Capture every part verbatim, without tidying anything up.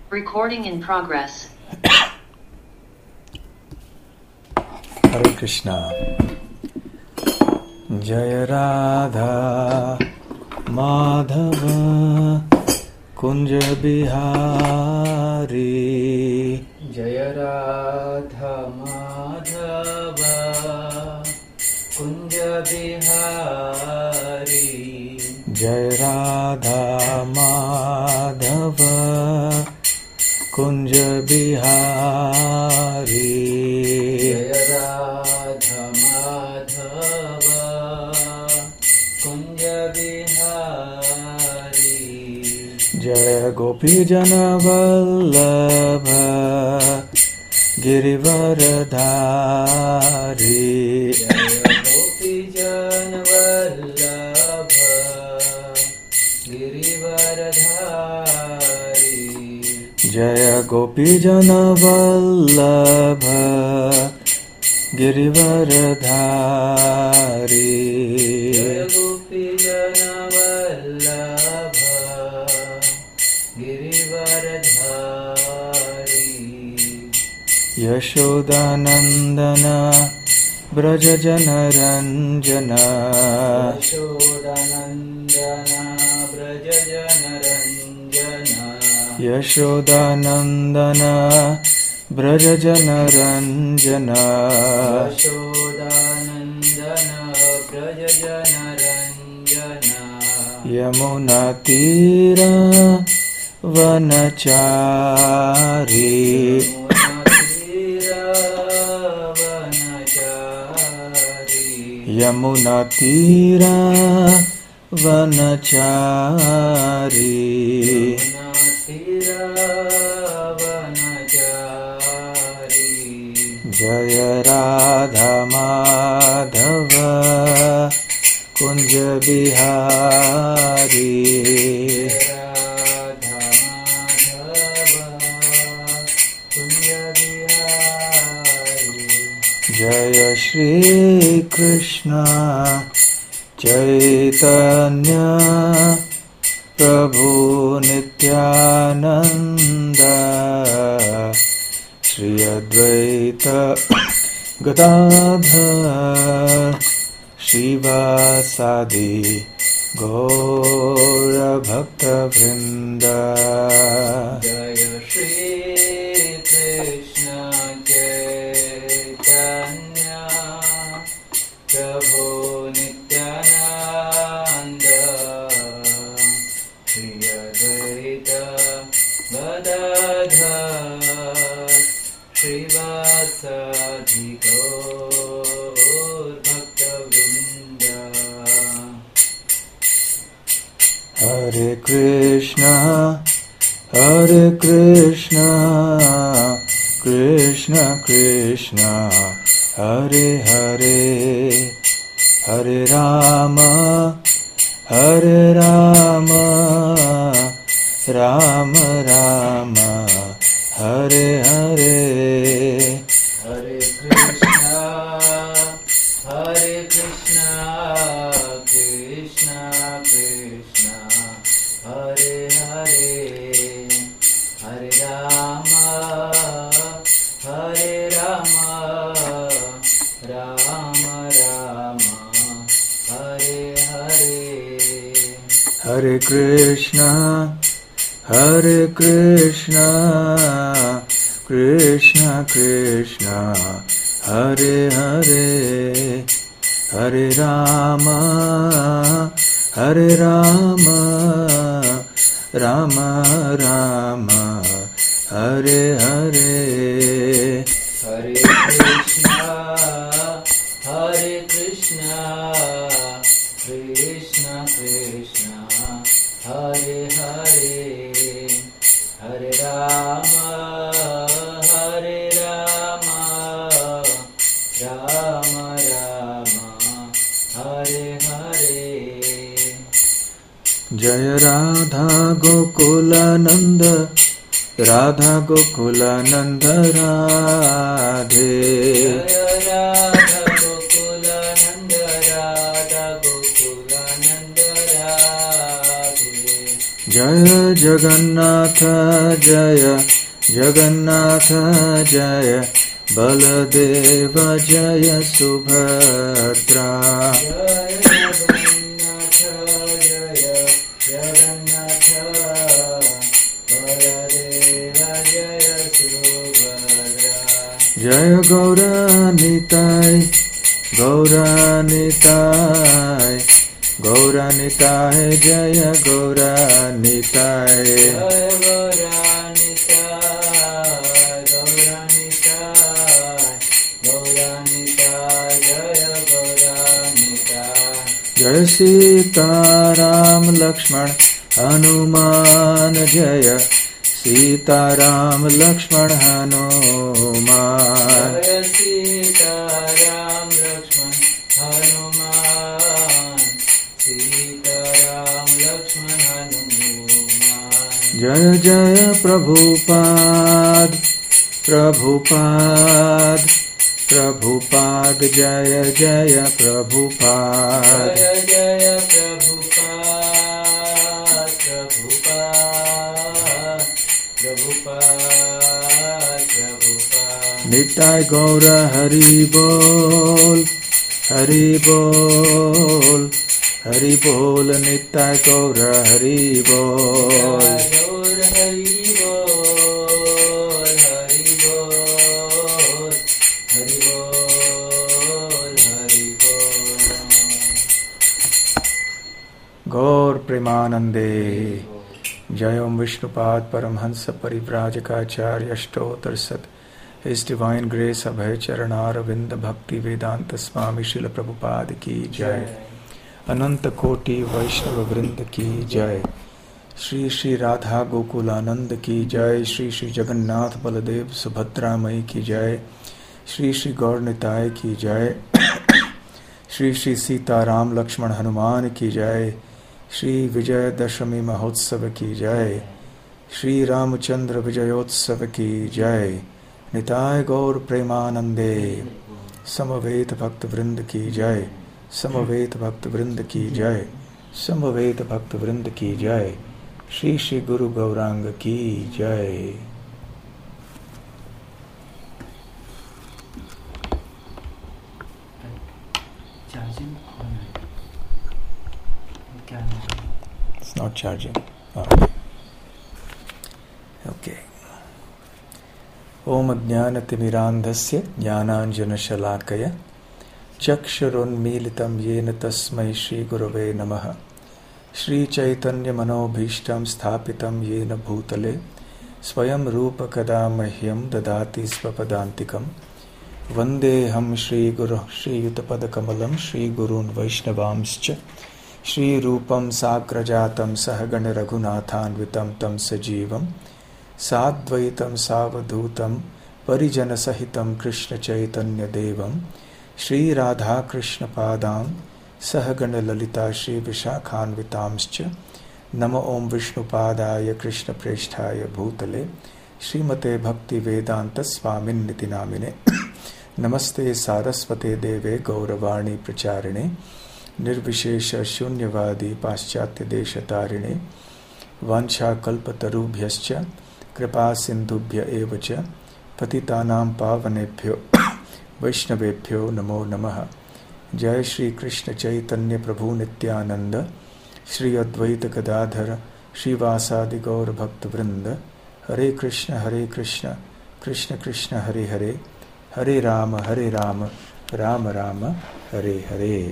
Recording in progress. Hare Krishna. Jaya Radha Madhava Kunja Bihari. Jaya Radha Madhava Kunja Bihari. Jaya Radha Madhava Kunja Bihari. Jaya Radha Madhava Kunja Bihari. Jaya Gopi Jana Vallabha Girivaradhari. Jaya Gopi Jana Vallabha Girivaradhari. Jaya Gopi Jana Vallabha Girivaradhari. Jaya Gopi Jana Vallabha Girivaradhari. Yashodanandana Braja Jana Ranjana. Yashodanandana Braja Jana Ranjana. Yashodanandana Braja Jana Ranjana. Yashodanandana Braja Jana Ranjana. Yamuna Tira Vanachari. Yamuna Tira Vanachari. Jaya Radha Madhava Kunja Bihari. Radha Madhava Kunja Bihari. Jaya Shri Krishna Chaitanya Prabhu Nityananda Shri Advaita Gadadhar Shivasadi Gaura Bhakta Vrinda. Jaya Shri Krishna Chaitanya Prabhu Nityananda Shri Advaita Gadadhar Shivasadi Gaur Bhakta Vrinda. Hare Krishna, Hare Krishna, Krishna Krishna, Hare Hare, Hare Rama, Hare Rama, Rama Rama, Hare Hare. Hare Krishna, Hare Krishna, Krishna Krishna, Hare Hare, Hare Rama, Hare Rama, Rama Rama, Hare Hare. Hare Krishna, Hare Krishna, Krishna Krishna, Hare Hare, Hare Rama, Hare Rama, Rama Rama, Hare Hare. Hare Krishna, Hare Krishna, Krishna Krishna, Hare Hare, Hare Rama, Hare Rama, Rama Rama, Hare Hare. Jaya Radha Gokulananda, Radha Gokulananda Radhe. Jaya Radha Gokulananda, Radha Gokulananda Radhe. Jaya Jagannatha Jaya Jagannatha Jaya Baladeva Jaya Subhadra. Jaya Jagannatha Jaya Jagannatha Baladeva Jaya Subhadra. Jaya Gaura Nitai Gaura Nitai Gaura Nitai Jaya Gaura Nitai. Jaya Gaura Nitai Gaura Nitai Gaura Nitai Jaya Gaura Nitai. Jaya Sita Ram Lakshman Hanuman Jaya Sita Ram Lakshman Hanuman. Jaya Sita Ram Lakshman Hanuman Sita Ram Lakshman Hanuman. Jaya Jaya Prabhupada Prabhupada Prabhupada Jaya Jaya Prabhupada. Jaya Jaya Prabhupada Prabhupada Prabhupada Prabhupada. Nitai Gaura Hari Bol Hari Bol Hari Bol Nitai Gaura Hari Bol. Gaur Hari Bol Hari Bol Hari Bol Hari Bol. Gaur Premanande. Jai Om Vishnupad Paramhansa Parivrajakacharya Ashtotar Sat. His Divine Grace Abhay Charanar Vinda Bhakti Vedanta Swami Srila Prabhupada Ki Jai. Ananta Koti Vaishnava Vrinda Ki Jai. Shri Shri Radha Gokulanand Ki Jai. Shri Shri Jagannath Baladev Subhadra Mai Ki Jai. Shri Shri Gaur Nitai Ki Jai. Shri Shri Sita Ram Lakshman Hanuman Ki Jai. Shri Vijay Dashami Mahotsav Ki Jai. Shri Ramchandra Vijayotsav Ki Jai. Nitai Gaur Premanande. Samaveta Bhakta Vrinda Ki Jai. Samaveta Bhakta Vrinda Ki Jai. Samaveta Bhakta Vrinda Ki Jai. Shri Shri Guru Gauranga Ki Jai. Charging? It's not charging. Oh. Okay. Om Ajnanatimirandhasya Jnananjanashalakaya Chakshurunmilitam Yena Tasmai Shri Gurave Namaha. Shri Chaitanya Manobhishtam Sthapitam Yena Bhutale Swayam Rupa Kada Mahyam Dadati Svapadantikam Vandeham Shri Guru Shri Yutapada Kamalam Shri Gurun Vaishnavamscha Shri Rupam Sagrajatam Sahagana Raghunathanvitam Tam Sajivam Sadvaitam Savadhutam Parijana Sahitam Krishna Chaitanya Devam Shri Radha Krishna Padam Sahagana Lalita Shri Vishakhanvitamscha Nama Om Vishnu Padaya Krishna Presthaya Bhutale Srimate Bhakti Vedanta Swamin Niti Namine Namaste Saraswate Deve Gauravani Pracharine Nirvishesha Shunyavadi Paschatya Deshatarine Vansha Kalpatarubhyascha Kripa Sindhubhya Evacha Patitanam Pavanebhyo Vaishnavebhyo Namo Namaha. Jai Shri Krishna Chaitanya Prabhu Nityananda Shri Advaita Gadadhara Shri Vasadi Gaur Bhakta Vrinda. Hare Krishna Hare Krishna Krishna Krishna Hare Hare Hare Rama Hare Rama Rama Rama Hare Hare.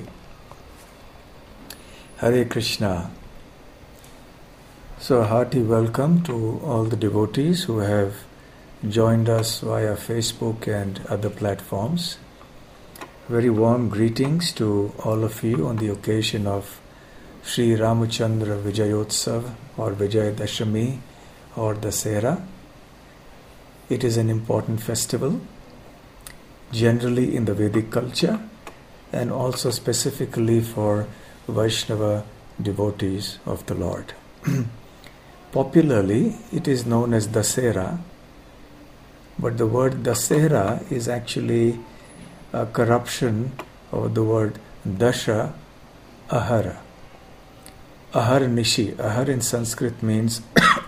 Hare Krishna. So a hearty welcome to all the devotees who have joined us via Facebook and other platforms. Very warm greetings to all of you on the occasion of Sri Ramachandra Vijayotsav or Vijay Dashami or Dasera. It is an important festival generally in the Vedic culture and also specifically for Vaishnava devotees of the Lord. Popularly, it is known as Dasera, but the word Dasera is actually a corruption of the word Dasha Ahara. Ahar Nishi. Ahar in Sanskrit means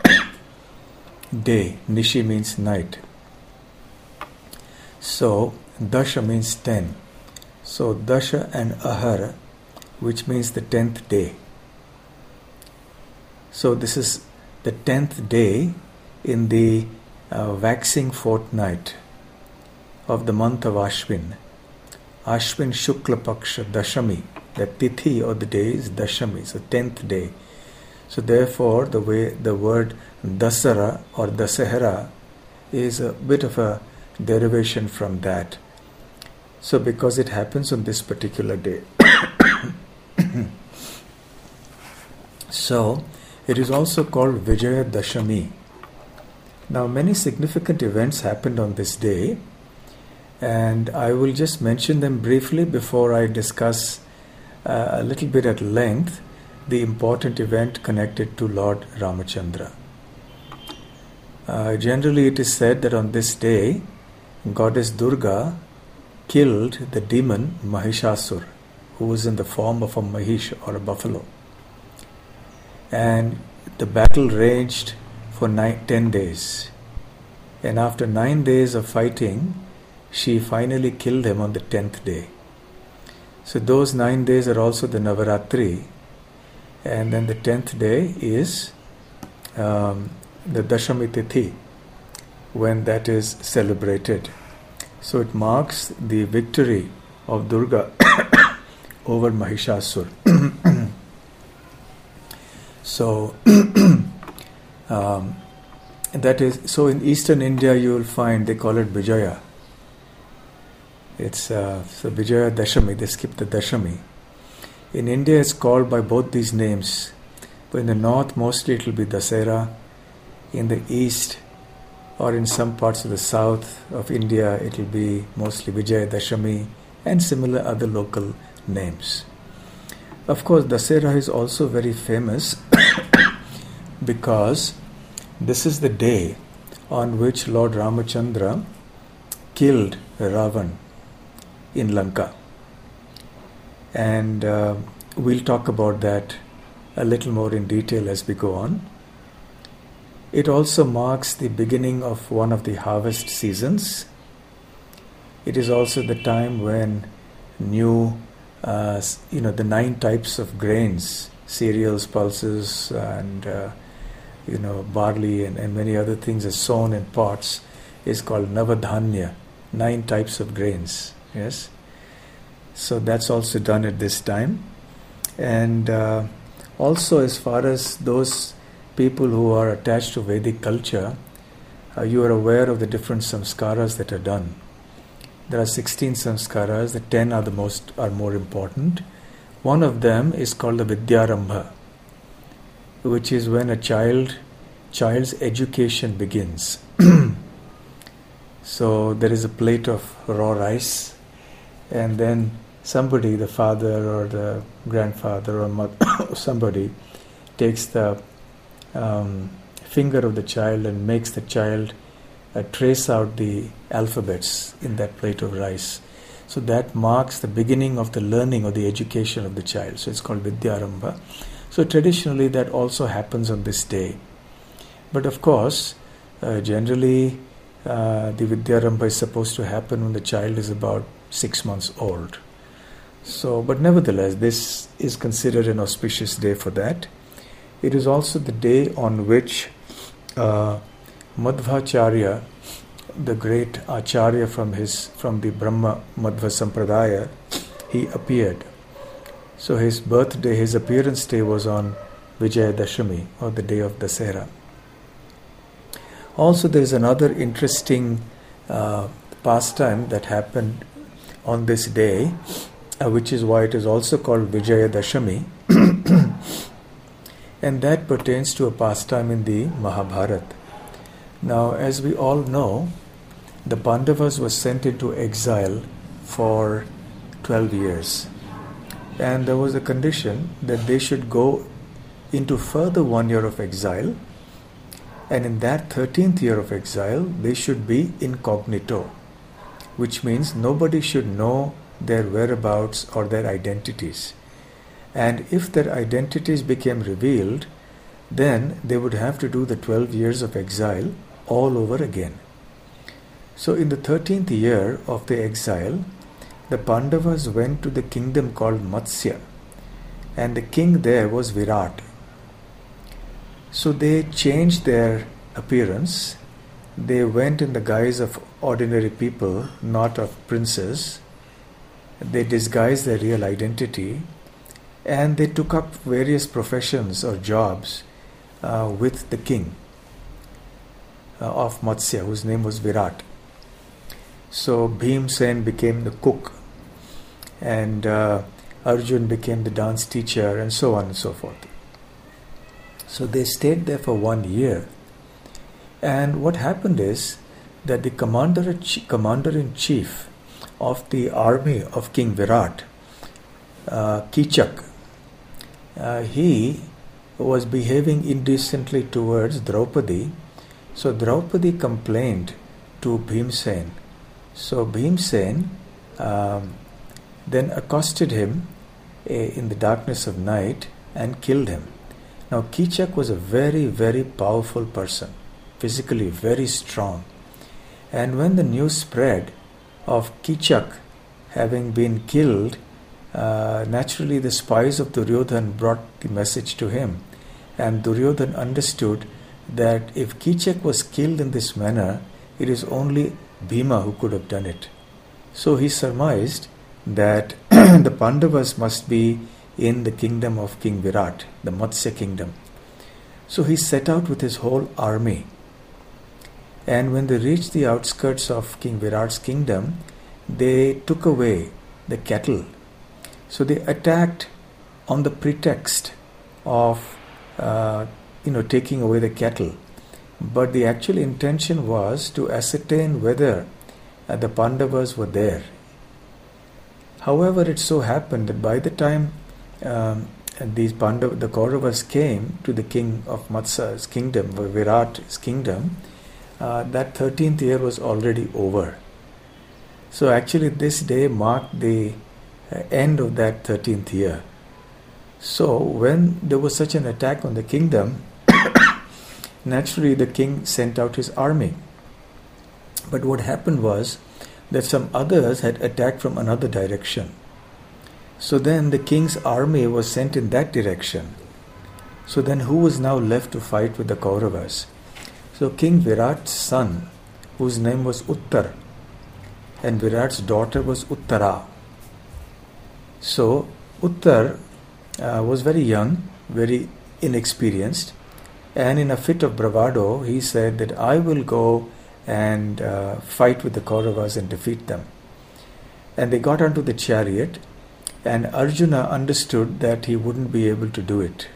day. Nishi means night. So Dasha means ten. So Dasha and Ahar, which means the tenth day. So this is the tenth day in the uh, waxing fortnight of the month of Ashwin. Ashwin Shukla Paksha Dashami. The tithi or the day is Dashami, so tenth day. So therefore the way the word Dasara or Dasahara is a bit of a derivation from that. So because it happens on this particular day. So it is also called Vijaya Dashami. Now many significant events happened on this day, and I will just mention them briefly before I discuss uh, a little bit at length the important event connected to Lord Ramachandra. Uh, generally it is said that on this day Goddess Durga killed the demon Mahishasur, who was in the form of a Mahish or a buffalo. And the battle raged for nine, ten days. And after nine days of fighting, she finally killed him on the tenth day. So those nine days are also the Navaratri. And then the tenth day is um, the Dashami Tithi, when that is celebrated. So it marks the victory of Durga over Mahishasur. So um, that is so in Eastern India you will find they call it Vijaya. It's uh, so Vijaya Dashami. They skip the Dashami. In India it's called by both these names, but in the north mostly it will be Dasera. In the east or in some parts of the south of India it will be mostly Vijaya Dashami and similar other local names. Of course, Dasera is also very famous because this is the day on which Lord Ramachandra killed Ravan in Lanka. And uh, we'll talk about that a little more in detail as we go on. It also marks the beginning of one of the harvest seasons. It is also the time when new Uh, you know, the nine types of grains, cereals, pulses, and uh, you know, barley and, and many other things are sown in pots, is called Navadhanya, nine types of grains. Yes, so that's also done at this time. And uh, also, as far as those people who are attached to Vedic culture, uh, you are aware of the different samskaras that are done. There are sixteen samskaras. The ten are the most are more important. One of them is called the Vidyarambha, which is when a child child's education begins. So there is a plate of raw rice, and then somebody, the father or the grandfather or mother, somebody takes the um, finger of the child and makes the child Uh, trace out the alphabets in that plate of rice. So that marks the beginning of the learning or the education of the child. So it's called Vidyarambha. So traditionally that also happens on this day. But of course, uh, generally uh, the Vidyarambha is supposed to happen when the child is about six months old. So, but nevertheless, this is considered an auspicious day for that. It is also the day on which uh, Madhvacharya, the great Acharya from his from the Brahma Madhva Sampradaya, he appeared. So his birthday, his appearance day was on Vijaya Dashami, or the day of Dasera. Also, there is another interesting uh, pastime that happened on this day, uh, which is why it is also called Vijaya Dashami, and that pertains to a pastime in the Mahabharata. Now, as we all know, the Pandavas were sent into exile for twelve years. And there was a condition that they should go into further one year of exile. And in that thirteenth year of exile, they should be incognito, which means nobody should know their whereabouts or their identities. And if their identities became revealed, then they would have to do the twelve years of exile all over again. So in the thirteenth year of the exile, the Pandavas went to the kingdom called Matsya, and the king there was Virat. So they changed their appearance. They went in the guise of ordinary people, not of princes. They disguised their real identity, and they took up various professions or jobs uh, with the king uh, of Matsya, whose name was Virat. So Bhimsen became the cook, and uh, Arjun became the dance teacher, and so on and so forth. So they stayed there for one year. And what happened is that the commander, commander-in-chief of the army of King Virat, uh, Kichak, uh, he was behaving indecently towards Draupadi. So Draupadi complained to Bhimsen. So Bhimsen um, then accosted him uh, in the darkness of night and killed him. Now Kichak was a very, very powerful person, physically very strong. And when the news spread of Kichak having been killed, uh, naturally the spies of Duryodhan brought the message to him. And Duryodhan understood that if Kichak was killed in this manner, it is only Bhima who could have done it. So he surmised that the Pandavas must be in the kingdom of King Virat, the Matsya kingdom. So he set out with his whole army. And when they reached the outskirts of King Virat's kingdom, they took away the cattle. So they attacked on the pretext of uh, you know, taking away the cattle. But the actual intention was to ascertain whether uh, the Pandavas were there. However, it so happened that by the time um, these Pandav, the Kauravas came to the king of Matsya's kingdom, Virat's kingdom, uh, that thirteenth year was already over. So actually this day marked the uh, end of that thirteenth year. So when there was such an attack on the kingdom, naturally the king sent out his army. But what happened was that some others had attacked from another direction. So then the king's army was sent in that direction. So then who was now left to fight with the Kauravas? So King Virat's son, whose name was Uttar, and Virat's daughter was Uttara. So Uttar uh, was very young, very inexperienced, and in a fit of bravado he said that I will go and uh, fight with the Kauravas and defeat them. And they got onto the chariot, and Arjuna understood that he wouldn't be able to do it.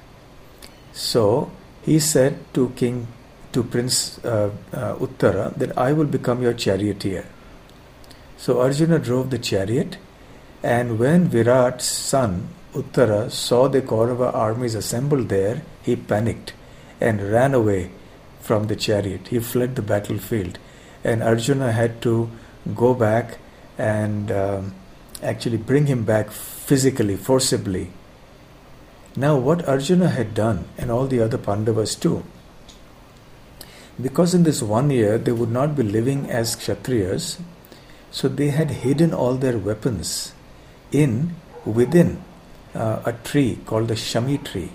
So he said to King, to Prince uh, uh, Uttara, that I will become your charioteer. So Arjuna drove the chariot, and when Virat's son Uttara saw the Kaurava armies assembled there, he panicked and ran away from the chariot. He fled the battlefield, and Arjuna had to go back and um, actually bring him back physically, forcibly. Now what Arjuna had done, and all the other Pandavas too, because in this one year they would not be living as Kshatriyas, so they had hidden all their weapons in within uh, a tree called the Shami tree.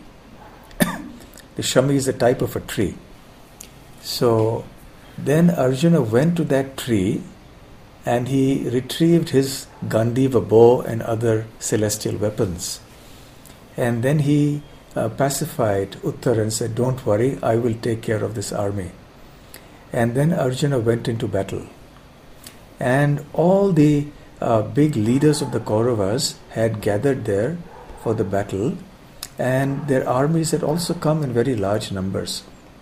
The Shami is a type of a tree. So then Arjuna went to that tree and he retrieved his Gandiva bow and other celestial weapons. And then he uh, pacified Uttar and said, don't worry, I will take care of this army. And then Arjuna went into battle. And all the uh, big leaders of the Kauravas had gathered there for the battle, and their armies had also come in very large numbers.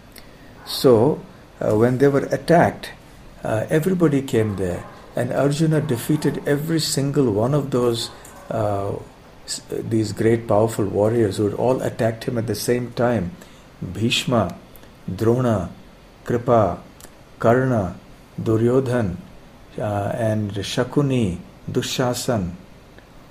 So uh, when they were attacked, uh, everybody came there, and Arjuna defeated every single one of those uh, these great powerful warriors who had all attacked him at the same time. Bhishma, Drona, Kripa, Karna, Duryodhan, uh, and Shakuni, Dushasan,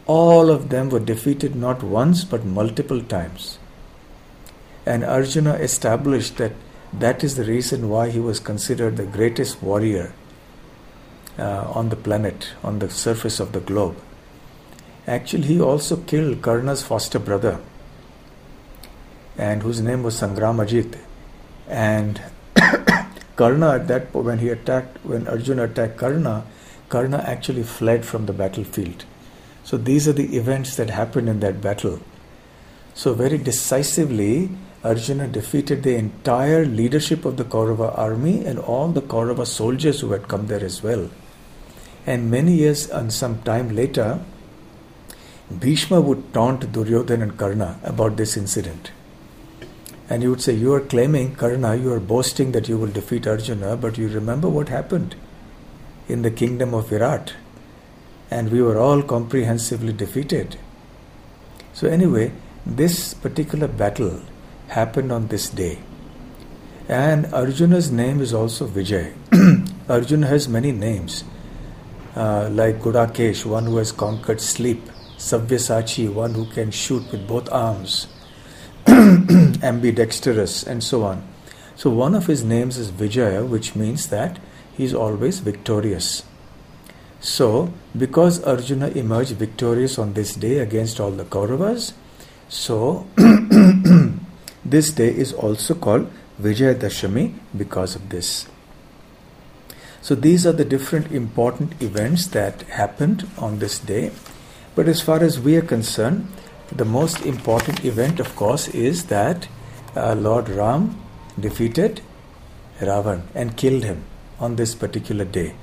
all of them were defeated not once but multiple times. And Arjuna established that that is the reason why he was considered the greatest warrior uh, on the planet, on the surface of the globe. Actually, he also killed Karna's foster brother, and whose name was Sangramajit. And Karna, at that point, when he attacked, when Arjuna attacked Karna, Karna actually fled from the battlefield. So these are the events that happened in that battle. So very decisively, Arjuna defeated the entire leadership of the Kaurava army and all the Kaurava soldiers who had come there as well. And many years and some time later, Bhishma would taunt Duryodhana and Karna about this incident. And he would say, you are claiming, Karna, you are boasting that you will defeat Arjuna, but you remember what happened in the kingdom of Virat. And we were all comprehensively defeated. So anyway, this particular battle happened on this day. And Arjuna's name is also Vijay. Arjuna has many names, uh, like Gudakesh, one who has conquered sleep, Savyasachi, one who can shoot with both arms, ambidextrous, and so on. So one of his names is Vijaya, which means that he is always victorious. So, because Arjuna emerged victorious on this day against all the Kauravas, so this day is also called Vijayadashami because of this. So these are the different important events that happened on this day. But as far as we are concerned, the most important event, of course, is that uh, Lord Ram defeated Ravan and killed him on this particular day.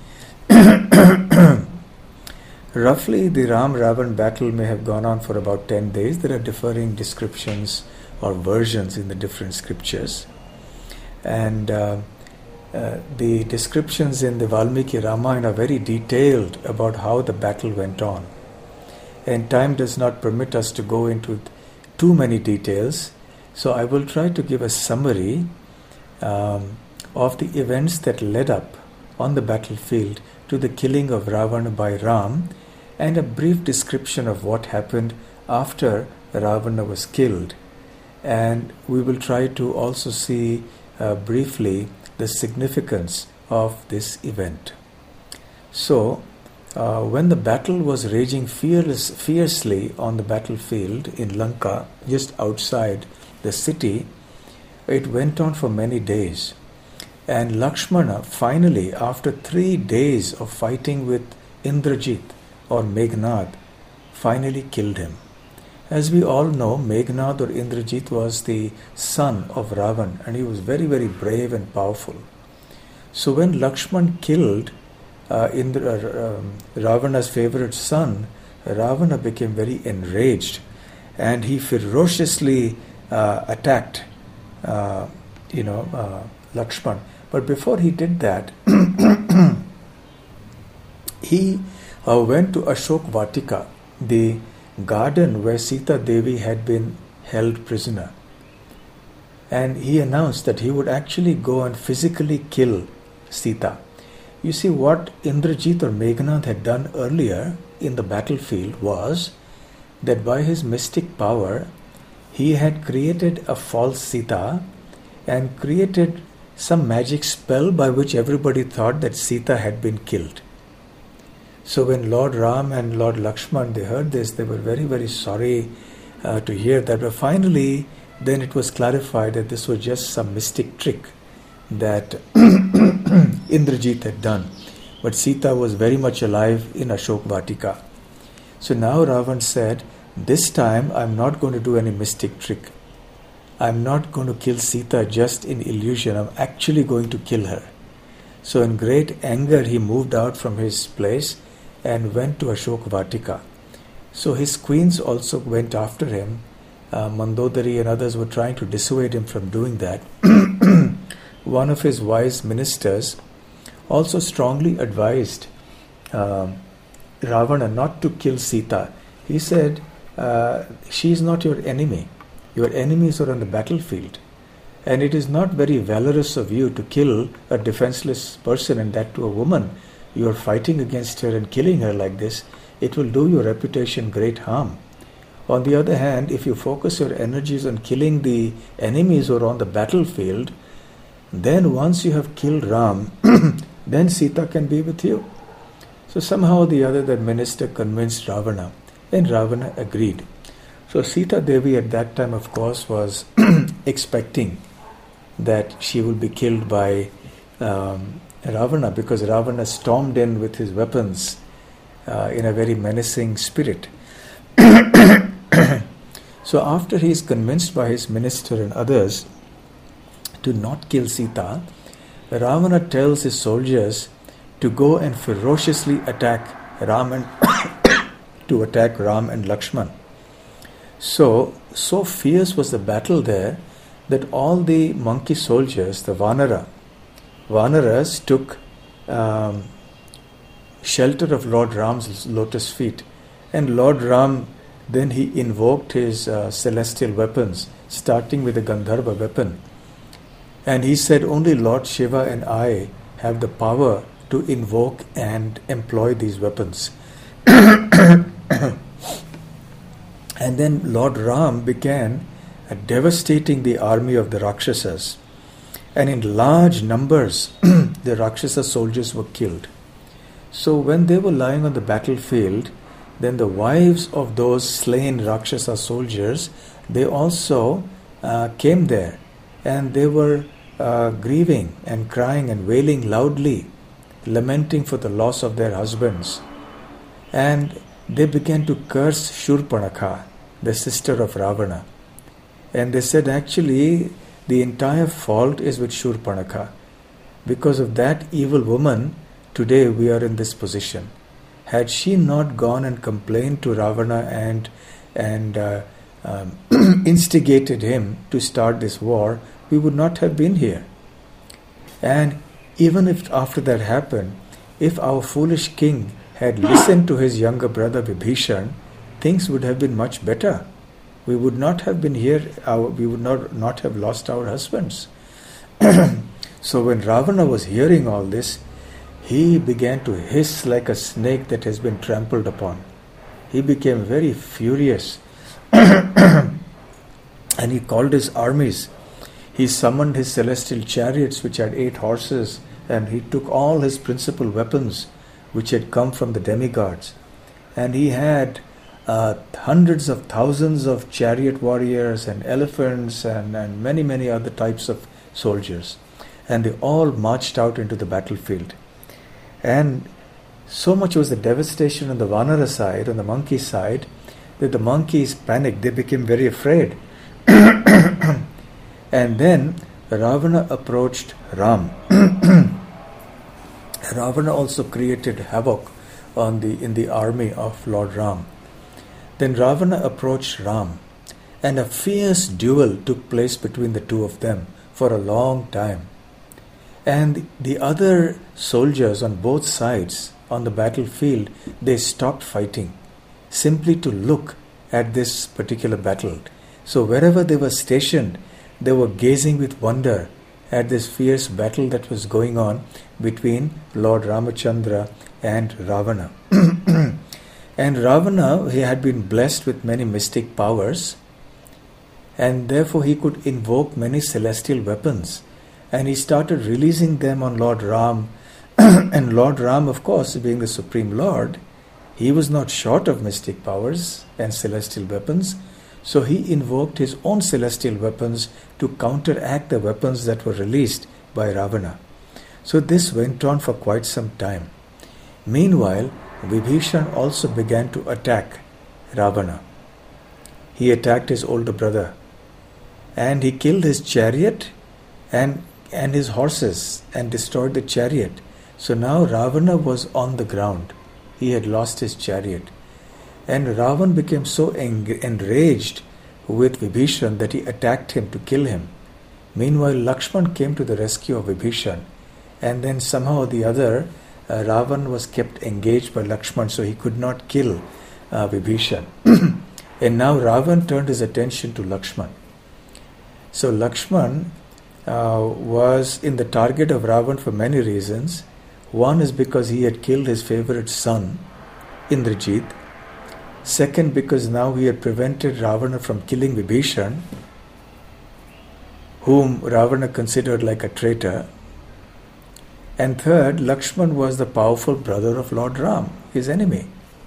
Roughly, the Ram-Ravan battle may have gone on for about ten days. There are differing descriptions or versions in the different scriptures. And uh, uh, the descriptions in the Valmiki Ramayana are very detailed about how the battle went on. And time does not permit us to go into too many details. So I will try to give a summary um, of the events that led up on the battlefield to the killing of Ravana by Ram, and a brief description of what happened after Ravana was killed. And we will try to also see uh, briefly the significance of this event. So, uh, when the battle was raging fearless, fiercely on the battlefield in Lanka, just outside the city, it went on for many days. And Lakshmana finally, after three days of fighting with Indrajit or Meghnad, finally killed him. As we all know, Meghnad or Indrajit was the son of Ravan, and he was very, very brave and powerful. So when Lakshman killed uh, Indra, uh, um, Ravana's favorite son, Ravana became very enraged, and he ferociously uh, attacked, uh, you know, uh, Lakshman. But before he did that, he uh, went to Ashok Vatika, the garden where Sita Devi had been held prisoner. And he announced that he would actually go and physically kill Sita. You see, what Indrajit or Meghnad had done earlier in the battlefield was that by his mystic power, he had created a false Sita and created some magic spell by which everybody thought that Sita had been killed. So when Lord Ram and Lord Lakshman, they heard this, they were very, very sorry uh, to hear that. But finally, then it was clarified that this was just some mystic trick that Indrajit had done. But Sita was very much alive in Ashok Vatika. So now Ravan said, this time I'm not going to do any mystic trick. I'm not going to kill Sita just in illusion. I'm actually going to kill her. So in great anger, he moved out from his place and went to Ashok Vatika. So his queens also went after him. Uh, Mandodari and others were trying to dissuade him from doing that. One of his wise ministers also strongly advised uh, Ravana not to kill Sita. He said, uh, she is not your enemy. Your enemies are on the battlefield. And it is not very valorous of you to kill a defenseless person, and that to a woman. You are fighting against her and killing her like this. it will do your reputation great harm. On the other hand, if you focus your energies on killing the enemies or on the battlefield, then once you have killed Ram, then Sita can be with you. So somehow or the other, that minister convinced Ravana, and Ravana agreed. So Sita Devi at that time, of course, was expecting that she would be killed by um, Ravana, because Ravana stormed in with his weapons uh, in a very menacing spirit. So after he is convinced by his minister and others to not kill Sita, Ravana tells his soldiers to go and ferociously attack Ram and to attack Ram and Lakshman. So, so fierce was the battle there that all the monkey soldiers, the Vanara, Vanaras took um, shelter of Lord Ram's lotus feet, and Lord Ram, then he invoked his uh, celestial weapons, starting with the Gandharva weapon. And he said, only Lord Shiva and I have the power to invoke and employ these weapons. And then Lord Ram began uh, devastating the army of the Rakshasas. And in large numbers, the Rakshasa soldiers were killed. So when they were lying on the battlefield, then the wives of those slain Rakshasa soldiers, they also uh, came there, and they were uh, grieving and crying and wailing loudly, lamenting for the loss of their husbands. And they began to curse Shurpanakha, the sister of Ravana. And they said, actually, the entire fault is with Shurpanakha. Because of that evil woman, today we are in this position. Had she not gone and complained to Ravana and and uh, um, instigated him to start this war, we would not have been here. And even if after that happened, if our foolish king had listened to his younger brother Vibhishan, things would have been much better. We would not have been here, our, we would not, not have lost our husbands. So when Ravana was hearing all this, he began to hiss like a snake that has been trampled upon. He became very furious. And he called his armies. He summoned his celestial chariots, which had eight horses, and he took all his principal weapons, which had come from the demigods. And he had uh, hundreds of thousands of chariot warriors and elephants and, and many, many other types of soldiers. And they all marched out into the battlefield. And so much was the devastation on the Vanara side, on the monkey side, that the monkeys panicked. They became very afraid. And then Ravana approached Ram. Ravana also created havoc on the in the army of Lord Ram. Then Ravana approached Ram, and a fierce duel took place between the two of them for a long time. And the other soldiers on both sides on the battlefield, they stopped fighting simply to look at this particular battle. So wherever they were stationed, they were gazing with wonder at this fierce battle that was going on between Lord Ramachandra and Ravana. And Ravana, he had been blessed with many mystic powers, and therefore he could invoke many celestial weapons. And he started releasing them on Lord Ram. And Lord Ram, of course, being the Supreme Lord, he was not short of mystic powers and celestial weapons. So he invoked his own celestial weapons to counteract the weapons that were released by Ravana. So this went on for quite some time. Meanwhile, Vibhishan also began to attack Ravana. He attacked his older brother, and he killed his chariot and and his horses and destroyed the chariot. So now Ravana was on the ground. He had lost his chariot. And Ravana became so en- enraged with Vibhishan that he attacked him to kill him. Meanwhile, Lakshman came to the rescue of Vibhishan. And then somehow or the other, uh, Ravana was kept engaged by Lakshman, so he could not kill uh, Vibhishan. And now Ravana turned his attention to Lakshman. So Lakshman Uh, was in the target of Ravana for many reasons. One is because he had killed his favorite son, Indrajit. Second, because now he had prevented Ravana from killing Vibhishan, whom Ravana considered like a traitor. And third, Lakshman was the powerful brother of Lord Ram, his enemy.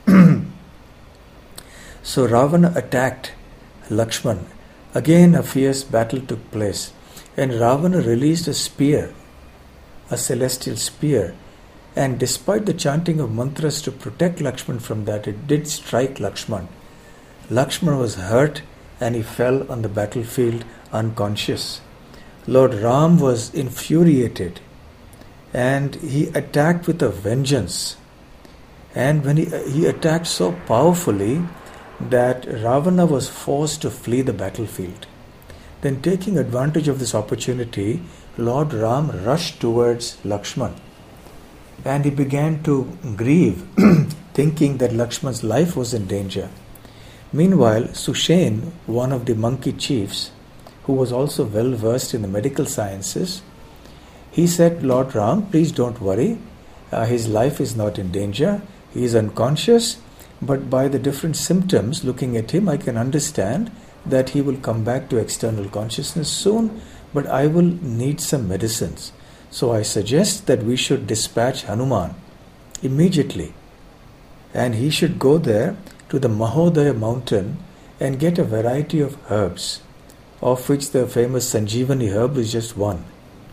So Ravana attacked Lakshman. Again a fierce battle took place, and Ravana released a spear, a celestial spear, and despite the chanting of mantras to protect Lakshman from that, it did strike Lakshman. Lakshman was hurt and he fell on the battlefield unconscious. Lord Ram was infuriated and he attacked with a vengeance. And when he, he attacked so powerfully that Ravana was forced to flee the battlefield. Then, taking advantage of this opportunity, Lord Ram rushed towards Lakshman. And he began to grieve, thinking that Lakshman's life was in danger. Meanwhile, Sushen, one of the monkey chiefs, who was also well versed in the medical sciences, he said, Lord Ram, please don't worry. Uh, his life is not in danger. He is unconscious, but by the different symptoms, looking at him, I can understand that he will come back to external consciousness soon, but I will need some medicines. So I suggest that we should dispatch Hanuman immediately, and he should go there to the Mahodaya mountain and get a variety of herbs, of which the famous Sanjeevani herb is just one.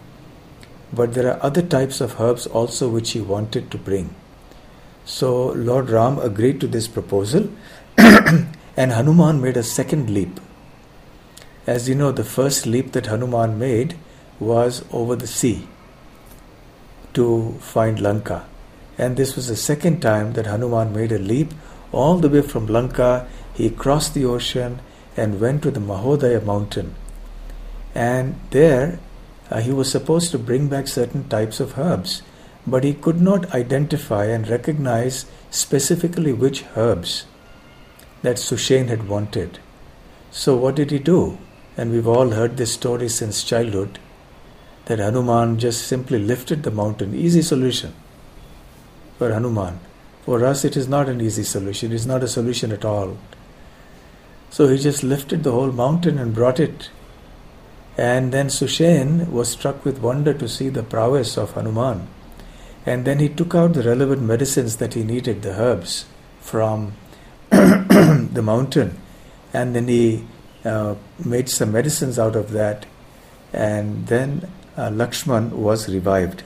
But there are other types of herbs also which he wanted to bring. So Lord Ram agreed to this proposal and Hanuman made a second leap. As you know, the first leap that Hanuman made was over the sea to find Lanka. And this was the second time that Hanuman made a leap all the way from Lanka. He crossed the ocean and went to the Mahodaya mountain. And there uh, he was supposed to bring back certain types of herbs, but he could not identify and recognize specifically which herbs that Sushen had wanted. So what did he do? And we've all heard this story since childhood, that Hanuman just simply lifted the mountain. Easy solution for Hanuman. For us it is not an easy solution. It is not a solution at all. So he just lifted the whole mountain and brought it. And then Sushen was struck with wonder to see the prowess of Hanuman. And then he took out the relevant medicines that he needed, the herbs, from the mountain. And then he uh, made some medicines out of that. And then uh, Lakshman was revived.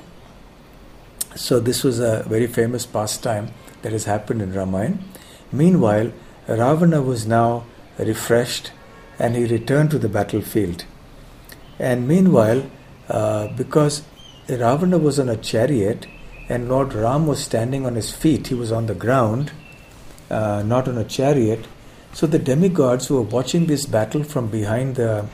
So this was a very famous pastime that has happened in Ramayana. Meanwhile, Ravana was now refreshed and he returned to the battlefield. And meanwhile, uh, because Ravana was on a chariot and Lord Ram was standing on his feet, he was on the ground, uh, not on a chariot. So the demigods who were watching this battle from behind the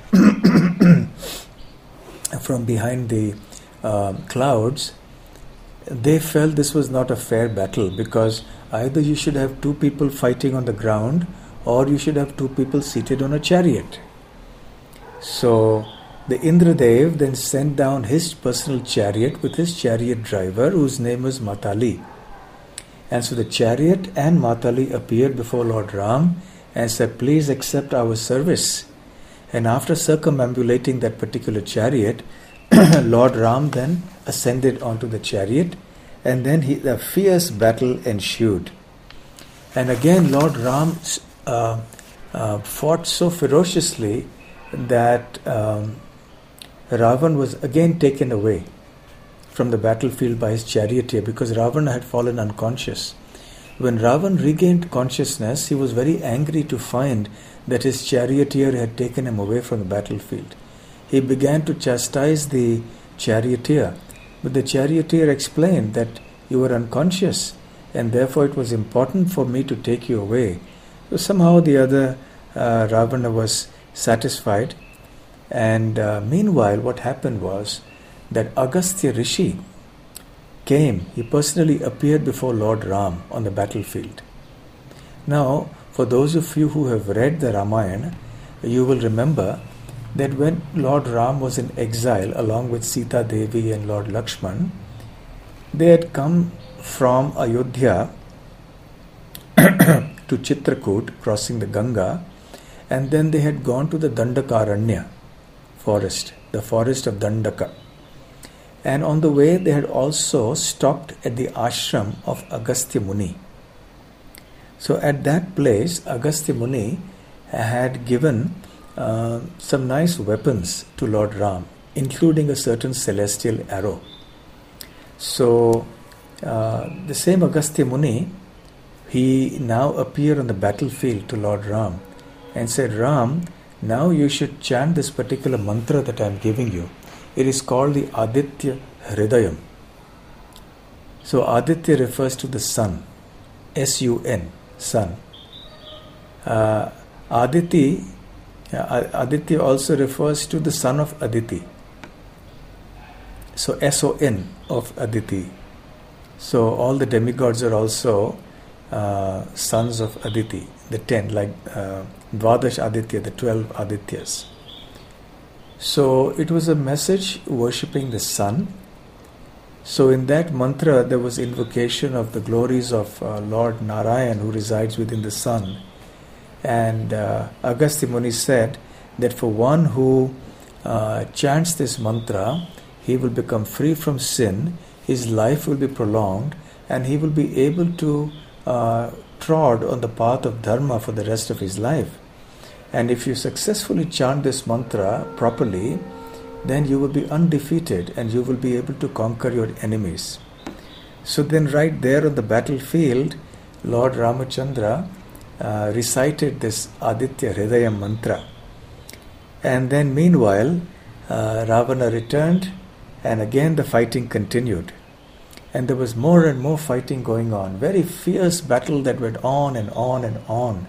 from behind the uh, clouds, they felt this was not a fair battle, because either you should have two people fighting on the ground or you should have two people seated on a chariot. So the Indradev then sent down his personal chariot with his chariot driver, whose name was Matali. And so the chariot and Matali appeared before Lord Ram and said, please accept our service. And after circumambulating that particular chariot, Lord Ram then ascended onto the chariot, and then he, a fierce battle ensued. And again Lord Ram uh, uh, fought so ferociously that um, Ravan was again taken away from the battlefield by his charioteer, because Ravana had fallen unconscious. When Ravan regained consciousness, he was very angry to find that his charioteer had taken him away from the battlefield. He began to chastise the charioteer, but the charioteer explained that you were unconscious and therefore it was important for me to take you away. So somehow the other uh, Ravana was satisfied. And uh, meanwhile, what happened was that Agastya Rishi came. He personally appeared before Lord Ram on the battlefield. Now, for those of you who have read the Ramayana, you will remember that when Lord Ram was in exile along with Sita Devi and Lord Lakshman, they had come from Ayodhya to Chitrakoot, crossing the Ganga, and then they had gone to the Dandakaranya forest, the forest of Dandaka. And on the way they had also stopped at the ashram of Agastya Muni. So at that place, Agastya Muni had given uh, some nice weapons to Lord Ram, including a certain celestial arrow. So uh, the same Agastya Muni, he now appeared on the battlefield to Lord Ram and said, Ram, now you should chant this particular mantra that I am giving you. It is called the Aditya Hridayam. So Aditya refers to the sun, S U N, sun. Uh, Aditi, uh, Aditya also refers to the son of Aditi. So S O N of Aditi. So all the demigods are also uh, sons of Aditi, the ten, like uh, Dvadash Aditya, the twelve Adityas. So it was a message worshipping the sun. So in that mantra there was invocation of the glories of uh, Lord Narayan who resides within the sun. And uh, Agastya Muni said that for one who uh, chants this mantra, he will become free from sin, his life will be prolonged, and he will be able to uh, trod on the path of dharma for the rest of his life. And if you successfully chant this mantra properly, then you will be undefeated and you will be able to conquer your enemies. So then right there on the battlefield, Lord Ramachandra uh, recited this Aditya Hridayam mantra. And then meanwhile, uh, Ravana returned and again the fighting continued. And there was more and more fighting going on. Very fierce battle that went on and on and on.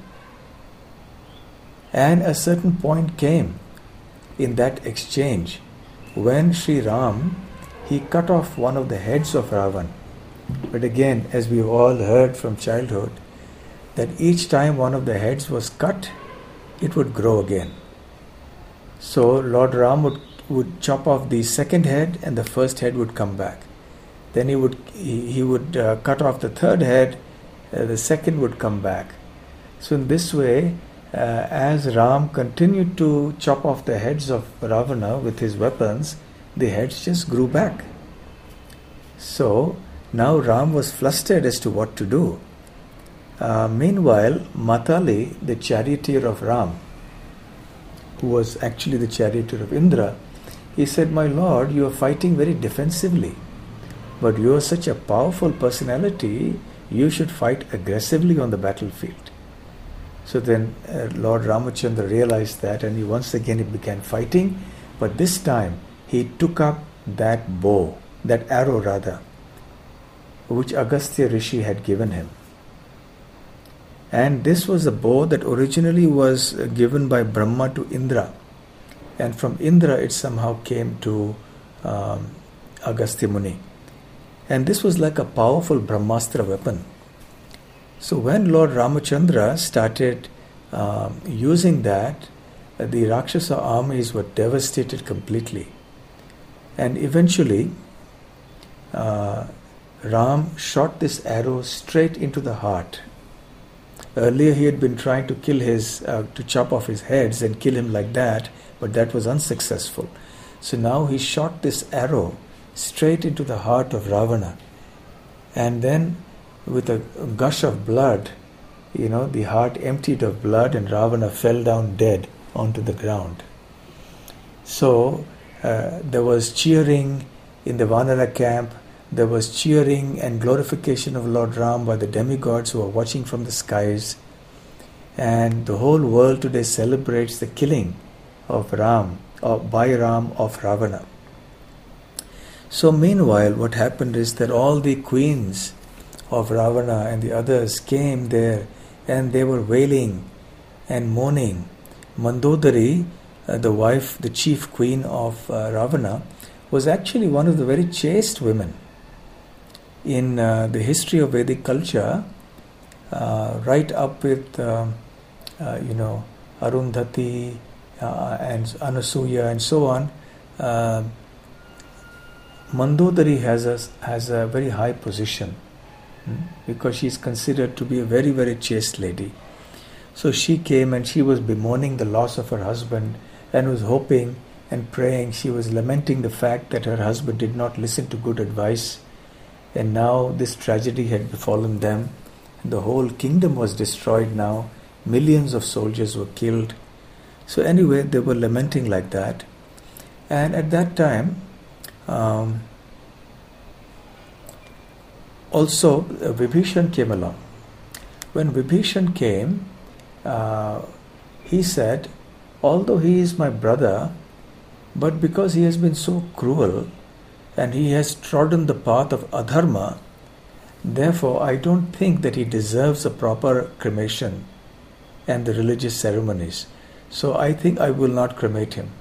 And a certain point came in that exchange when Sri Ram, he cut off one of the heads of Ravan. But again, as we've all heard from childhood, that each time one of the heads was cut, it would grow again. So Lord Ram would, would chop off the second head and the first head would come back. Then he would he, he would uh, cut off the third head, uh, the second would come back. So in this way, Uh, as Ram continued to chop off the heads of Ravana with his weapons, the heads just grew back. So now Ram was flustered as to what to do. Uh, meanwhile, Matali, the charioteer of Ram, who was actually the charioteer of Indra, he said, "My lord, you are fighting very defensively, but you are such a powerful personality, you should fight aggressively on the battlefield." So then uh, Lord Ramachandra realized that, and he once again he began fighting, but this time he took up that bow, that arrow rather, which Agastya Rishi had given him. And this was a bow that originally was given by Brahma to Indra, and from Indra it somehow came to um, Agastya Muni. And this was like a powerful Brahmastra weapon. So when Lord Ramachandra started uh, using that, uh, the Rakshasa armies were devastated completely. And eventually, uh, Ram shot this arrow straight into the heart. Earlier he had been trying to kill his, uh, to chop off his heads and kill him like that, but that was unsuccessful. So now he shot this arrow straight into the heart of Ravana. And then with a gush of blood, you know, the heart emptied of blood and Ravana fell down dead onto the ground. So uh, there was cheering in the Vanara camp, there was cheering and glorification of Lord Ram by the demigods who are watching from the skies, and the whole world today celebrates the killing of Ram, or by Ram of Ravana. So meanwhile what happened is that all the queens of Ravana and the others came there and they were wailing and mourning. Mandodari, uh, the wife, the chief queen of uh, Ravana, was actually one of the very chaste women. In uh, the history of Vedic culture, uh, right up with, uh, uh, you know, Arundhati uh, and Anasuya and so on, uh, Mandodari has a, has a very high position hmm? because she is considered to be a very, very chaste lady. So she came and she was bemoaning the loss of her husband and was hoping and praying. She was lamenting the fact that her husband did not listen to good advice, and now this tragedy had befallen them. The whole kingdom was destroyed now. Millions of soldiers were killed. So anyway, they were lamenting like that. And at that time, um, also uh, Vibhishan came along. When Vibhishan came, uh, he said, although he is my brother, but because he has been so cruel and he has trodden the path of adharma, therefore I don't think that he deserves a proper cremation and the religious ceremonies. So I think I will not cremate him.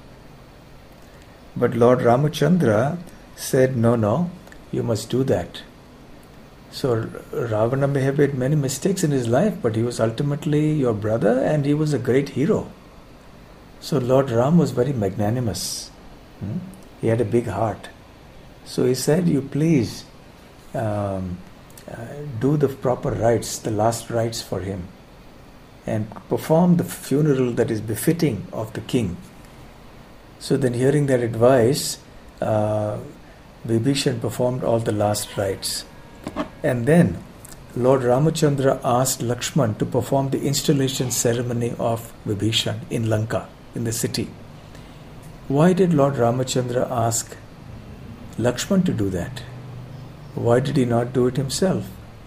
But Lord Ramachandra said, no, no, you must do that. So Ravana may have made many mistakes in his life, but he was ultimately your brother and he was a great hero. So Lord Ram was very magnanimous. Hmm? He had a big heart. So he said, you please um, uh, do the proper rites, the last rites for him, and perform the funeral that is befitting of the king. So then, hearing that advice, uh, Vibhishan performed all the last rites. And then Lord Ramachandra asked Lakshman to perform the installation ceremony of Vibhishan in Lanka, in the city. Why did Lord Ramachandra ask Lakshman to do that? Why did he not do it himself?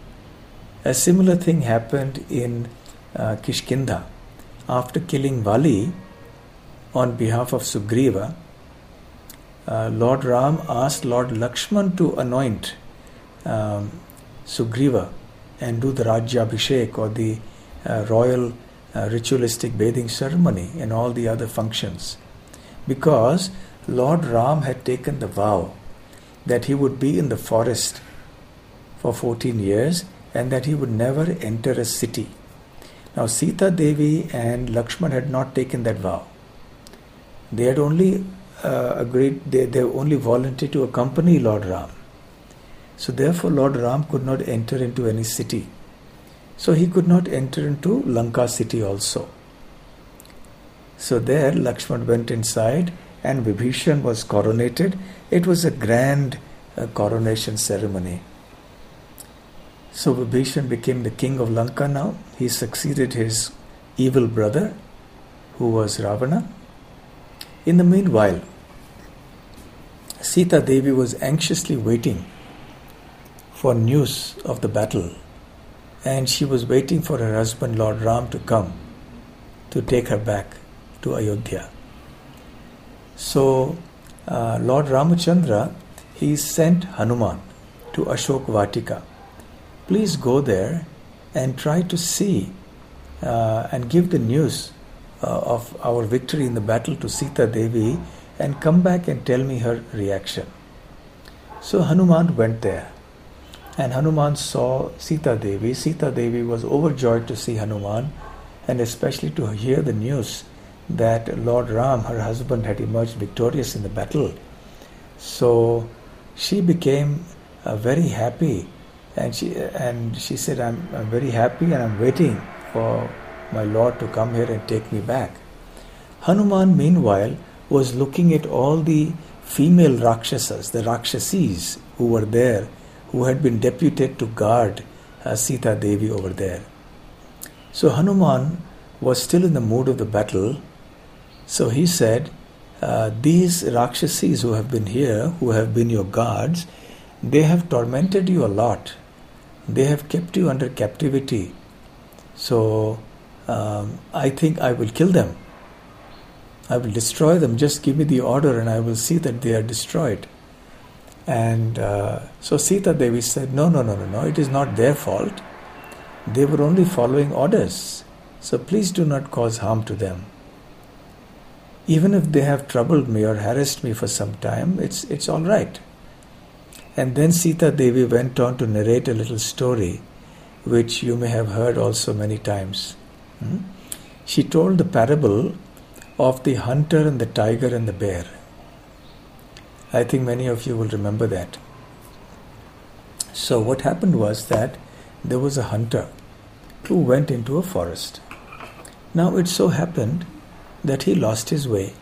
A similar thing happened in uh, Kishkinda. After killing Vali on behalf of Sugriva, uh, Lord Ram asked Lord Lakshman to anoint um, Sugriva and do the Rajyabhishek, or the uh, royal uh, ritualistic bathing ceremony and all the other functions, because Lord Ram had taken the vow that he would be in the forest for fourteen years and that he would never enter a city. Now Sita Devi and Lakshman had not taken that vow. They had only uh, agreed, they, they only volunteered to accompany Lord Ram. So therefore Lord Ram could not enter into any city. So he could not enter into Lanka city also. So there Lakshman went inside and Vibhishan was coronated. It was a grand uh, coronation ceremony. So Vibhishan became the king of Lanka now. He succeeded his evil brother, who was Ravana. In the meanwhile, Sita Devi was anxiously waiting for news of the battle, and she was waiting for her husband Lord Ram to come to take her back to Ayodhya. So uh, Lord Ramachandra, he sent Hanuman to Ashok Vatika. Please go there and try to see uh, and give the news uh, of our victory in the battle to Sita Devi, and come back and tell me her reaction. So Hanuman went there, and Hanuman saw Sita Devi. Sita Devi was overjoyed to see Hanuman, and especially to hear the news that Lord Ram, her husband, had emerged victorious in the battle. So she became uh, very happy, and she and she said, I'm, I'm very happy and I'm waiting for my Lord to come here and take me back. Hanuman, meanwhile, was looking at all the female Rakshasas, the Rakshasis who were there, who had been deputed to guard uh, Sita Devi over there. So Hanuman was still in the mood of the battle. So he said, uh, these Rakshasis who have been here, who have been your guards, they have tormented you a lot. They have kept you under captivity. So um, I think I will kill them. I will destroy them. Just give me the order and I will see that they are destroyed. And uh, so Sita Devi said, no, no, no, no, no, it is not their fault. They were only following orders. So please do not cause harm to them. Even if they have troubled me or harassed me for some time, it's it's all right. And then Sita Devi went on to narrate a little story, which you may have heard also many times. Hmm? She told the parable of the hunter and the tiger and the bear. I think many of you will remember that. So what happened was that there was a hunter who went into a forest. Now it so happened that he lost his way.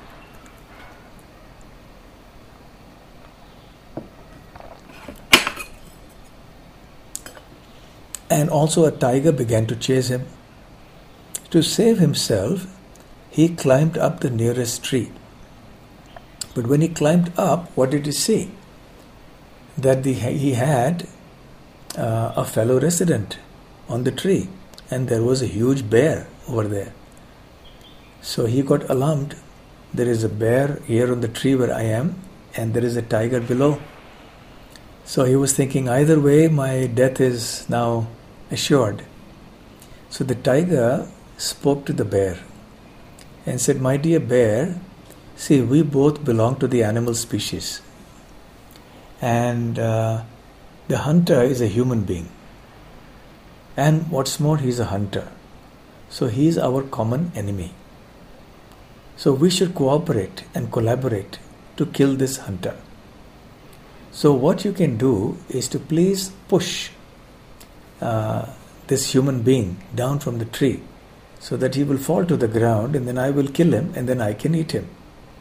And also a tiger began to chase him. To save himself, he climbed up the nearest tree. But when he climbed up, what did he see? That the, he had uh, a fellow resident on the tree, and there was a huge bear over there. So he got alarmed. There is a bear here on the tree where I am, and there is a tiger below. So he was thinking, either way, my death is now assured. So the tiger spoke to the bear and said, "My dear bear, see, we both belong to the animal species. And uh, the hunter is a human being. And what's more, he's a hunter. So he's our common enemy. So we should cooperate and collaborate to kill this hunter. So what you can do is to please push uh, this human being down from the tree so that he will fall to the ground, and then I will kill him, and then I can eat him."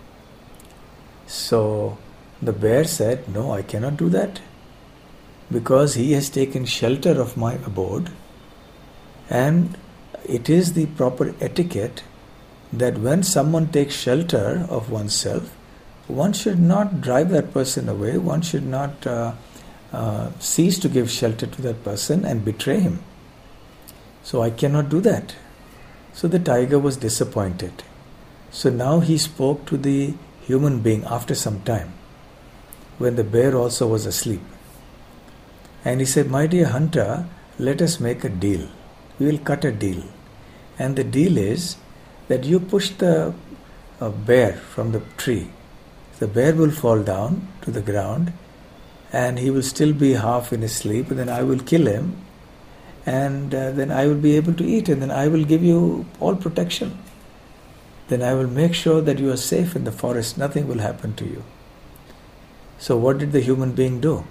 So the bear said, "No, I cannot do that, because he has taken shelter of my abode, and it is the proper etiquette that when someone takes shelter of oneself, one should not drive that person away, one should not uh, uh, cease to give shelter to that person and betray him. So I cannot do that." So the tiger was disappointed. So now he spoke to the human being after some time, when the bear also was asleep. And he said, "My dear hunter, let us make a deal. We will cut a deal. And the deal is that you push the uh, bear from the tree. The bear will fall down to the ground, and he will still be half in his sleep, and then I will kill him, and uh, then I will be able to eat, and then I will give you all protection. Then I will make sure that you are safe in the forest, nothing will happen to you." So what did the human being do?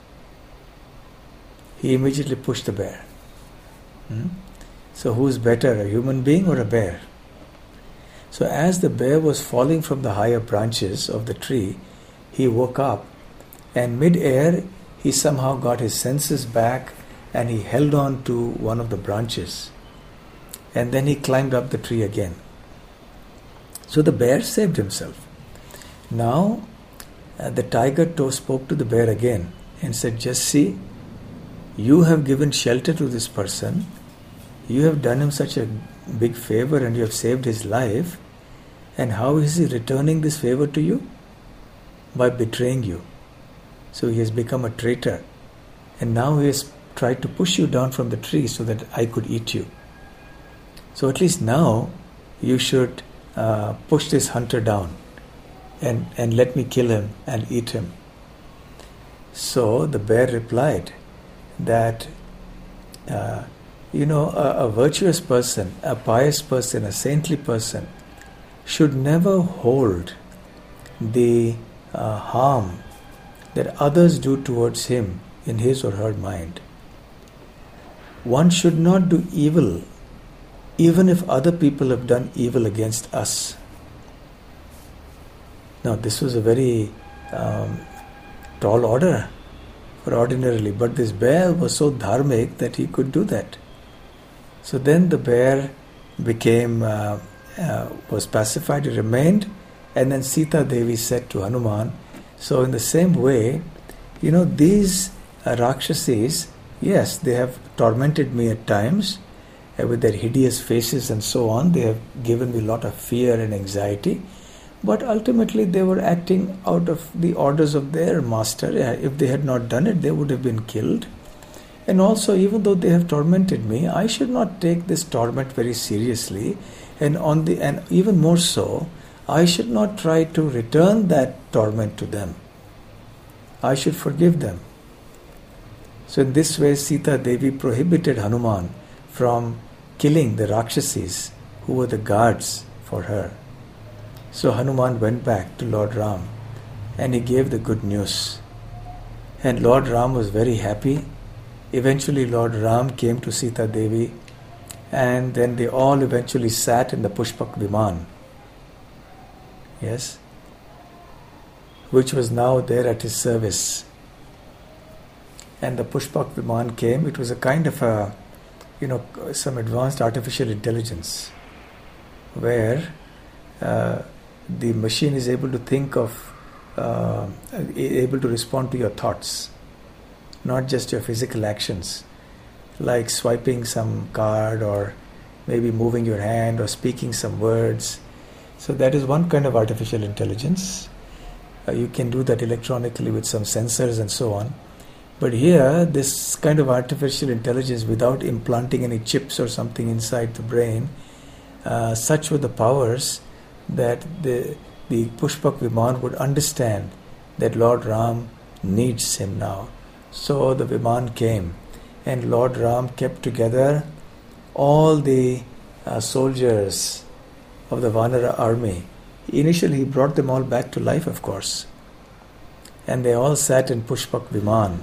He immediately pushed the bear. Hmm? So who is better, a human being or a bear? So as the bear was falling from the higher branches of the tree, he woke up, and mid-air he somehow got his senses back, and he held on to one of the branches, and then he climbed up the tree again. So the bear saved himself. Now uh, the tiger to- spoke to the bear again and said, "Just see, you have given shelter to this person, you have done him such a big favor, and you have saved his life, and how is he returning this favor to you? By betraying you. So he has become a traitor, and now he has tried to push you down from the tree so that I could eat you. So at least now you should uh, push this hunter down and, and let me kill him and eat him." So the bear replied that uh, you know, a, a virtuous person, a pious person, a saintly person should never hold the uh, harm that others do towards him in his or her mind. One should not do evil even if other people have done evil against us. Now this was a very um, tall order for ordinarily, but this bear was so dharmic that he could do that. So then the bear became, uh, uh, was pacified, he remained, and then Sita Devi said to Hanuman, so in the same way, you know, these uh, Rakshasis, yes, they have tormented me at times uh, with their hideous faces and so on. They have given me a lot of fear and anxiety, but ultimately they were acting out of the orders of their master. Uh, if they had not done it, they would have been killed. And also, even though they have tormented me, I should not take this torment very seriously, and on the and even more so, I should not try to return that torment to them. I should forgive them. So in this way, Sita Devi prohibited Hanuman from killing the Rakshasis who were the guards for her. So Hanuman went back to Lord Ram and he gave the good news. And Lord Ram was very happy eventually Lord Ram came to Sita Devi, and then they all eventually sat in the Pushpak Viman, yes, which was now there at his service. And the Pushpak Viman came. It was a kind of a, you know, some advanced artificial intelligence, where uh, the machine is able to think of, uh, able to respond to your thoughts, not just your physical actions, like swiping some card or maybe moving your hand or speaking some words. So that is one kind of artificial intelligence. Uh, you can do that electronically with some sensors and so on. But here, this kind of artificial intelligence, without implanting any chips or something inside the brain, uh, such were the powers that the the Pushpak Viman would understand that Lord Ram needs him now. So the Viman came, and Lord Ram kept together all the uh, soldiers of the Vanara army. Initially, he brought them all back to life, of course. And they all sat in Pushpak Viman.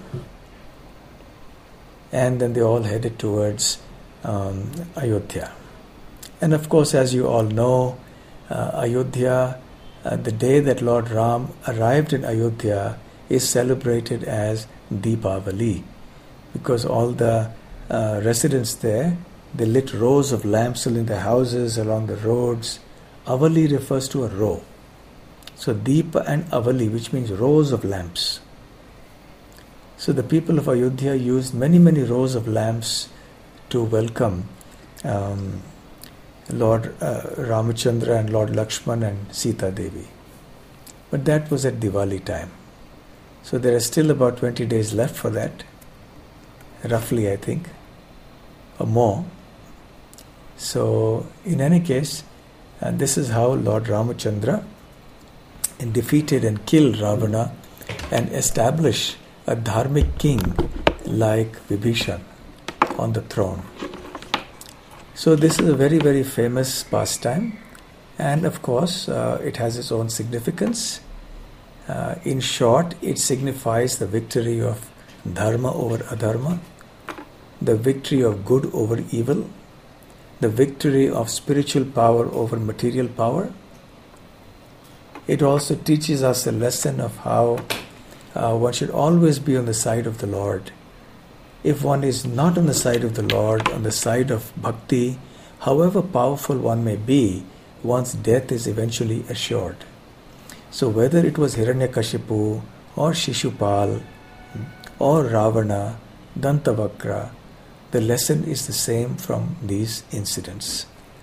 And then they all headed towards um, Ayodhya. And of course, as you all know, uh, Ayodhya, uh, the day that Lord Ram arrived in Ayodhya, is celebrated as Deepavali, because all the uh, residents there, they lit rows of lamps in their houses, along the roads. Avali refers to a row. So Deepa and Avali, which means rows of lamps. So the people of Ayodhya used many, many rows of lamps to welcome um, Lord uh, Ramachandra and Lord Lakshman and Sita Devi. But that was at Diwali time. So there are still about twenty days left for that, roughly I think, or more. So in any case, uh, this is how Lord Ramachandra defeated and killed Ravana and established a dharmic king like Vibhishan on the throne. So this is a very, very famous pastime, and of course uh, it has its own significance. Uh, in short, it signifies the victory of dharma over adharma, the victory of good over evil, the victory of spiritual power over material power. It also teaches us a lesson of how uh, one should always be on the side of the Lord. If one is not on the side of the Lord, on the side of bhakti, however powerful one may be, one's death is eventually assured. So whether it was Hiranyakashipu or Shishupal or Ravana, Dantavakra, the lesson is the same from these incidents.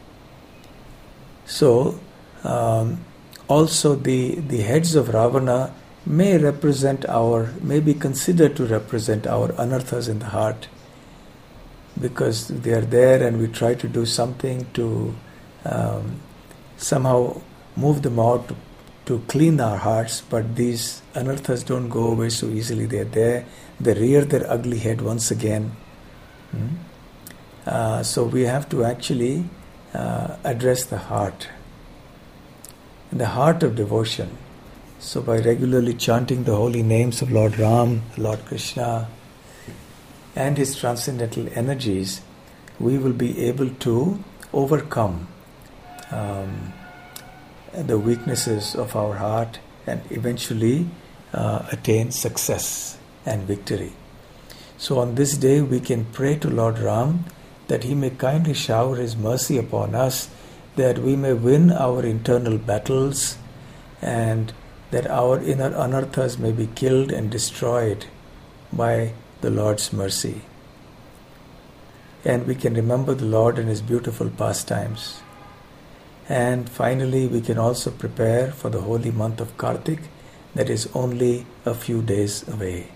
So um, also the, the heads of Ravana may represent our, may be considered to represent our anarthas in the heart, because they are there and we try to do something to um, somehow move them out, to, to clean our hearts, but these anarthas don't go away so easily. They are there, they rear their ugly head once again. Hmm? Uh, so we have to actually uh, address the heart, the heart of devotion. So by regularly chanting the holy names of Lord Ram, Lord Krishna, and his transcendental energies, we will be able to overcome um, the weaknesses of our heart and eventually uh, attain success and victory. So on this day we can pray to Lord Ram that he may kindly shower his mercy upon us, that we may win our internal battles and that our inner anarthas may be killed and destroyed by the Lord's mercy. And we can remember the Lord and his beautiful pastimes. And finally, we can also prepare for the holy month of Kartik, that is only a few days away.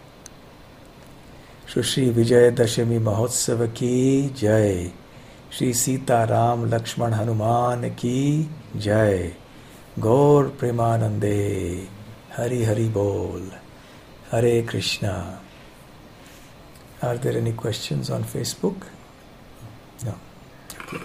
Shri Vijaya Dashami Mahotsava ki Jai. Shri Sita Ram Lakshman Hanuman ki Jai. Gaur Premanande. Hari Hari Bol. Hare Krishna. Are there any questions on Facebook? No. Okay.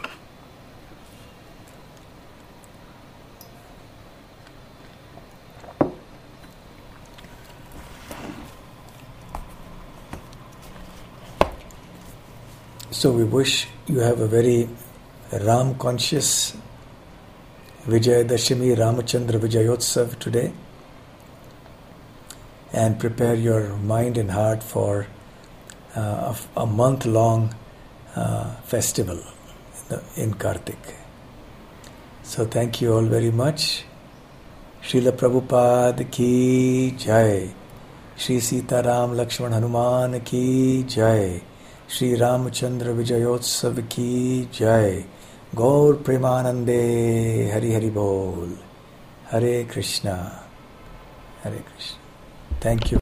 So we wish you have a very Ram conscious Vijayadashami Ramachandra Vijayotsav today, and prepare your mind and heart for uh, a, a month-long uh, festival in, the, in Kartik. So thank you all very much. Srila Prabhupada ki jai. Shri Sitaram Lakshman Hanuman ki jai. Shri Ramachandra Vijayotsav ki jai. Gaur Premanande. Hari Hari Bol. Hare Krishna. Hare Krishna. Thank you.